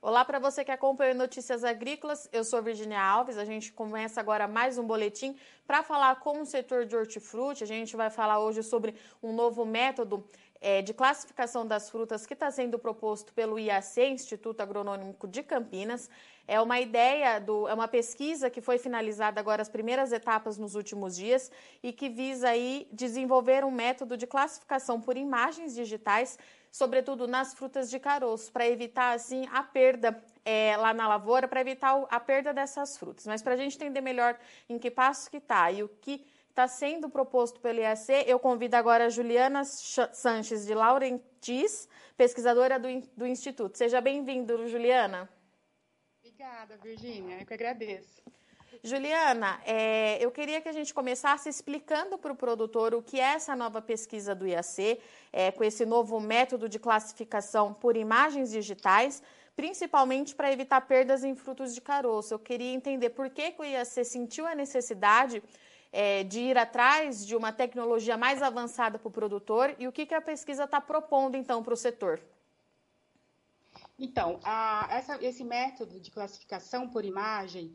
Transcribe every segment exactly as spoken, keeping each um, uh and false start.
Olá para você que acompanha Notícias Agrícolas, eu sou Virginia Alves, a gente começa agora mais um boletim para falar com o setor de hortifruti. A gente vai falar hoje sobre um novo método é, de classificação das frutas que está sendo proposto pelo I A C, Instituto Agronômico de Campinas. É uma ideia, do, é uma pesquisa que foi finalizada agora as primeiras etapas nos últimos dias e que visa aí desenvolver um método de classificação por imagens digitais, sobretudo nas frutas de caroço, para evitar assim a perda é, lá na lavoura, para evitar a perda dessas frutas. Mas para a gente entender melhor em que passo que está e o que está sendo proposto pelo I A C, eu convido agora a Juliana Sanches de Laurentiis, pesquisadora do, do Instituto. Seja bem-vinda, Juliana. Obrigada, Virgínia, eu que agradeço. Juliana, é, eu queria que a gente começasse explicando para o produtor o que é essa nova pesquisa do I A C, é, com esse novo método de classificação por imagens digitais, principalmente para evitar perdas em frutos de caroço. Eu queria entender por que, que o I A C sentiu a necessidade é, de ir atrás de uma tecnologia mais avançada para o produtor e o que, que a pesquisa está propondo, então, para o setor. Então, a, essa, esse método de classificação por imagem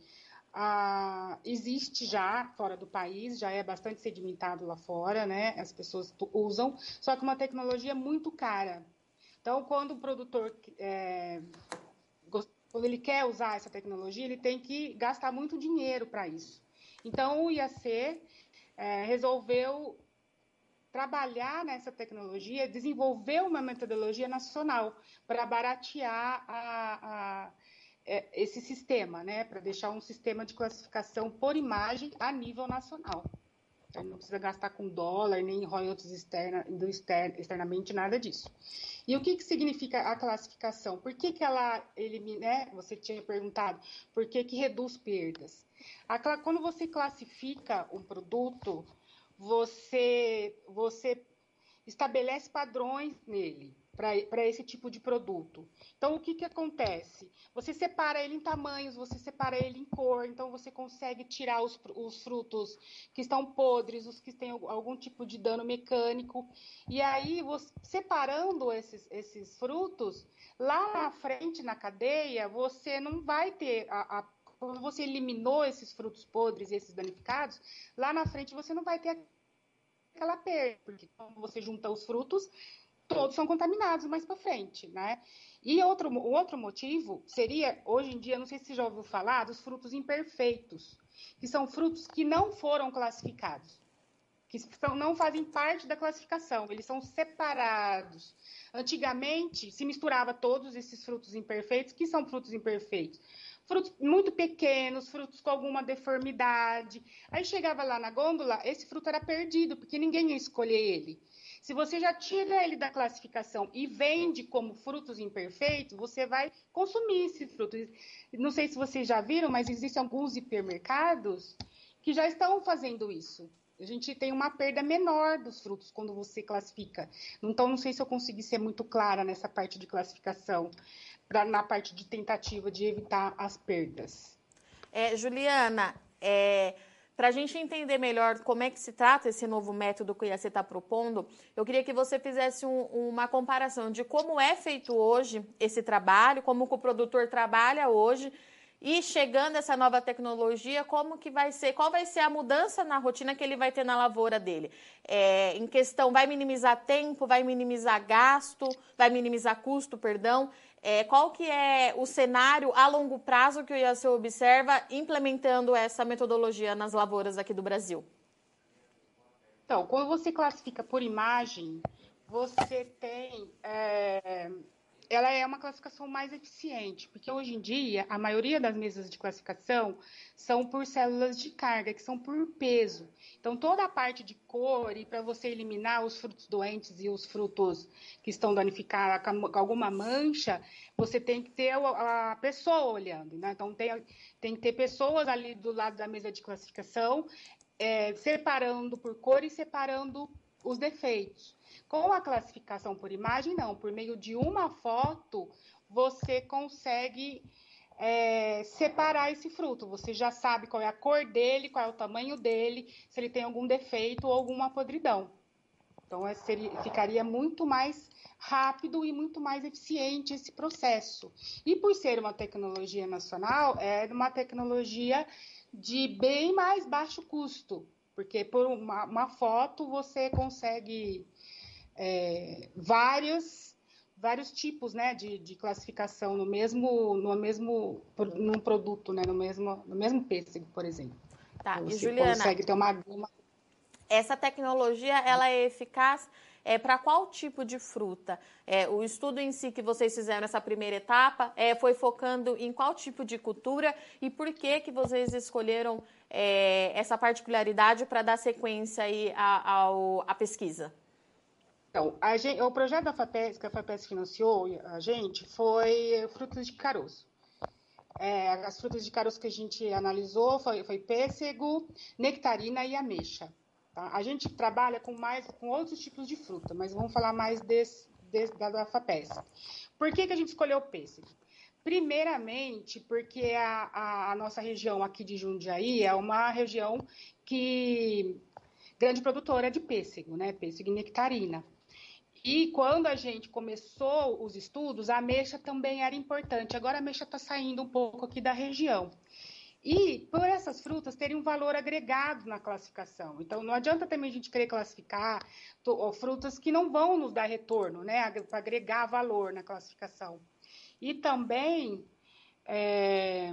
ah, existe já fora do país, já é bastante sedimentado lá fora, né? As pessoas usam, só que uma tecnologia muito cara. Então, quando o produtor, é, quando ele quer usar essa tecnologia, ele tem que gastar muito dinheiro para isso. Então, o I A C é, resolveu trabalhar nessa tecnologia, desenvolver uma metodologia nacional para baratear a, a, esse sistema, né? Para deixar um sistema de classificação por imagem a nível nacional. Então, não precisa gastar com dólar, nem royalties externa, do exter, externamente, nada disso. E o que, que significa a classificação? Por que, que ela elimina, né? Você tinha perguntado, por que, que reduz perdas? A, quando você classifica um produto, Você, você estabelece padrões nele para esse tipo de produto. Então, o que, que acontece? Você separa ele em tamanhos, você separa ele em cor, então você consegue tirar os, os frutos que estão podres, os que têm algum tipo de dano mecânico. E aí, você, separando esses, esses frutos, lá na frente, na cadeia, você não vai ter a, a quando você eliminou esses frutos podres, esses danificados, lá na frente você não vai ter aquela perda, porque quando você junta os frutos, todos são contaminados mais para frente, né? E outro, outro motivo seria, hoje em dia, não sei se você já ouviu falar, dos frutos imperfeitos, que são frutos que não foram classificados, que são, não fazem parte da classificação, eles são separados. Antigamente, se misturava todos esses frutos imperfeitos. Que são frutos imperfeitos? Frutos muito pequenos, frutos com alguma deformidade. Aí chegava lá na gôndola, esse fruto era perdido, porque ninguém ia escolher ele. Se você já tira ele da classificação e vende como frutos imperfeitos, você vai consumir esse fruto. Não sei se vocês já viram, mas existem alguns hipermercados que já estão fazendo isso. A gente tem uma perda menor dos frutos quando você classifica. Então, não sei se eu consegui ser muito clara nessa parte de classificação, pra, na parte de tentativa de evitar as perdas. É, Juliana, é, para a gente entender melhor como é que se trata esse novo método que o I A C está propondo, eu queria que você fizesse um, uma comparação de como é feito hoje esse trabalho, como o produtor trabalha hoje, e chegando essa nova tecnologia, como que vai ser, qual vai ser a mudança na rotina que ele vai ter na lavoura dele? É, em questão, vai minimizar tempo, vai minimizar gasto, vai minimizar custo, perdão. É, qual que é o cenário a longo prazo que o I A C observa implementando essa metodologia nas lavouras aqui do Brasil? Então, quando você classifica por imagem, você tem... É... ela é uma classificação mais eficiente, porque hoje em dia a maioria das mesas de classificação são por células de carga, que são por peso. Então, toda a parte de cor, e para você eliminar os frutos doentes e os frutos que estão danificados com alguma mancha, você tem que ter a pessoa olhando, né? Então, tem, tem que ter pessoas ali do lado da mesa de classificação, é, separando por cor e separando os defeitos. Com a classificação por imagem, não. Por meio de uma foto, você consegue é, separar esse fruto. Você já sabe qual é a cor dele, qual é o tamanho dele, se ele tem algum defeito ou alguma podridão. Então, é, seria, ficaria muito mais rápido e muito mais eficiente esse processo. E por ser uma tecnologia nacional, é uma tecnologia de bem mais baixo custo, porque por uma, uma foto você consegue é, vários, vários tipos, né, de, de classificação no mesmo, no mesmo num produto, né, no mesmo, no mesmo pêssego, por exemplo. Tá, então, e você Juliana, consegue ter uma gama. Essa tecnologia, ela é eficaz é, para qual tipo de fruta? É, o estudo em si que vocês fizeram nessa primeira etapa é, foi focando em qual tipo de cultura e por que que vocês escolheram é, essa particularidade para dar sequência aí à, à pesquisa? Então, a gente, o projeto da FAPESP, que a FAPESP financiou a gente, foi frutas de caroço. É, as frutas de caroço que a gente analisou foi, foi pêssego, nectarina e ameixa. Tá? A gente trabalha com mais com outros tipos de fruta, mas vamos falar mais desse, desse, da, da FAPESP. Por que, que a gente escolheu o pêssego? Primeiramente, porque a, a, a nossa região aqui de Jundiaí é uma região que grande produtora de pêssego, né? Pêssego e nectarina. E quando a gente começou os estudos, a ameixa também era importante. Agora a ameixa está saindo um pouco aqui da região. E por essas frutas terem um valor agregado na classificação. Então, não adianta também a gente querer classificar frutas que não vão nos dar retorno, né? Para agregar valor na classificação. E também... É...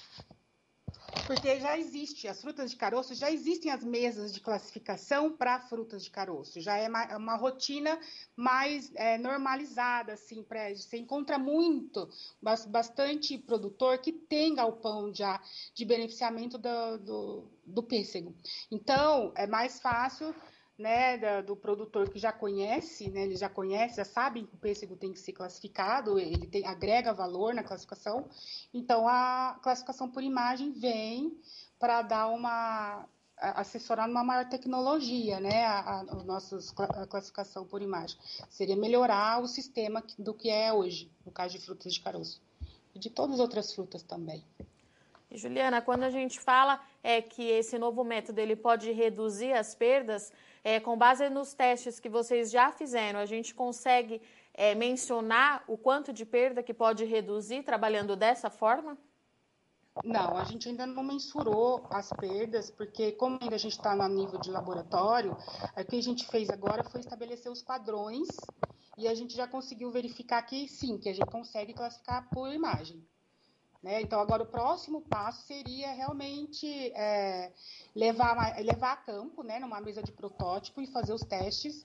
porque já existe, as frutas de caroço, já existem as mesas de classificação para frutas de caroço, já é uma, uma rotina mais é, normalizada, assim, pra, você encontra muito, bastante produtor que tem galpão já de beneficiamento do, do, do pêssego. Então, é mais fácil, né, do, do produtor que já conhece, né, ele já conhece, já sabe que o pêssego tem que ser classificado, ele tem, agrega valor na classificação, então a classificação por imagem vem para dar uma, assessorar numa maior tecnologia, né, a, a, a nossa classificação por imagem, seria melhorar o sistema do que é hoje, no caso de frutas de caroço, e de todas as outras frutas também. Juliana, quando a gente fala é, que esse novo método ele pode reduzir as perdas, é, com base nos testes que vocês já fizeram, a gente consegue é, mencionar o quanto de perda que pode reduzir trabalhando dessa forma? Não, a gente ainda não mensurou as perdas, porque como ainda a gente está no nível de laboratório, o que a gente fez agora foi estabelecer os padrões e a gente já conseguiu verificar que sim, que a gente consegue classificar por imagem. Né? Então, agora o próximo passo seria realmente é, levar, levar a campo, né, numa mesa de protótipo e fazer os testes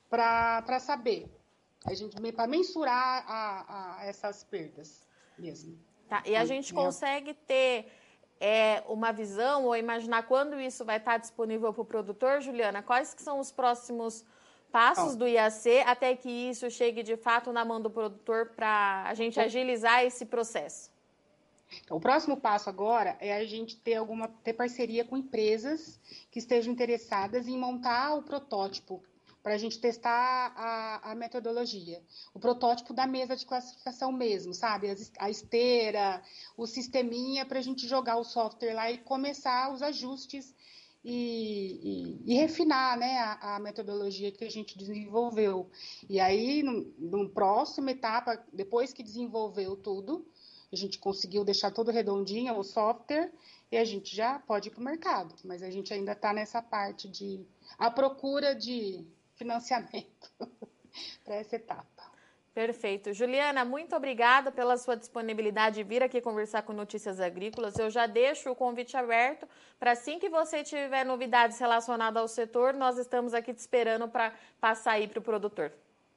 para saber, para mensurar a, a essas perdas mesmo. Tá, e a gente consegue ter é, uma visão ou imaginar quando isso vai estar disponível para o produtor, Juliana? Quais que são os próximos passos do I A C até que isso chegue de fato na mão do produtor para a gente agilizar esse processo? Então, o próximo passo agora é a gente ter alguma ter parceria com empresas que estejam interessadas em montar o protótipo para a gente testar a, a metodologia. O protótipo da mesa de classificação mesmo, sabe? A esteira, o sisteminha para a gente jogar o software lá e começar os ajustes e, e, e refinar, né, a, a metodologia que a gente desenvolveu. E aí, no, no próximo etapa, depois que desenvolveu tudo, a gente conseguiu deixar todo redondinho o software e a gente já pode ir para o mercado. Mas a gente ainda está nessa parte de a procura de financiamento para essa etapa. Perfeito. Juliana, muito obrigada pela sua disponibilidade de vir aqui conversar com Notícias Agrícolas. Eu já deixo o convite aberto para assim que você tiver novidades relacionadas ao setor, nós estamos aqui te esperando para passar aí para o produtor.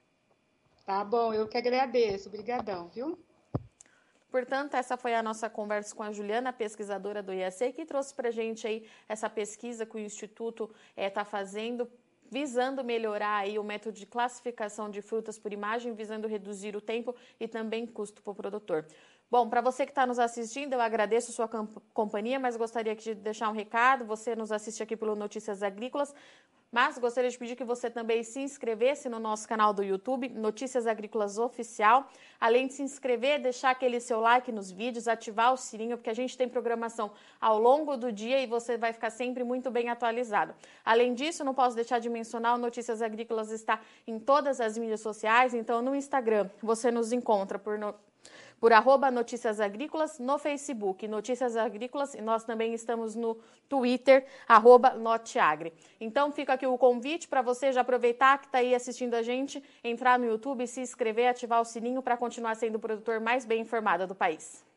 Tá bom, eu que agradeço. Obrigadão, viu? Portanto, essa foi a nossa conversa com a Juliana, pesquisadora do I A C, que trouxe para a gente aí essa pesquisa que o Instituto está é, fazendo, visando melhorar aí o método de classificação de frutas por imagem, visando reduzir o tempo e também custo para o produtor. Bom, para você que está nos assistindo, eu agradeço a sua companhia, mas gostaria de deixar um recado. Você nos assiste aqui pelo Notícias Agrícolas, mas gostaria de pedir que você também se inscrevesse no nosso canal do YouTube, Notícias Agrícolas Oficial. Além de se inscrever, deixar aquele seu like nos vídeos, ativar o sininho, porque a gente tem programação ao longo do dia e você vai ficar sempre muito bem atualizado. Além disso, não posso deixar de mencionar, o Notícias Agrícolas está em todas as mídias sociais, então no Instagram você nos encontra por... No... por arroba Notícias Agrícolas, no Facebook Notícias Agrícolas, e nós também estamos no Twitter, arroba Noteagri. Então fica aqui o convite para você já aproveitar que está aí assistindo a gente, entrar no YouTube, se inscrever, ativar o sininho para continuar sendo o produtor mais bem informado do país.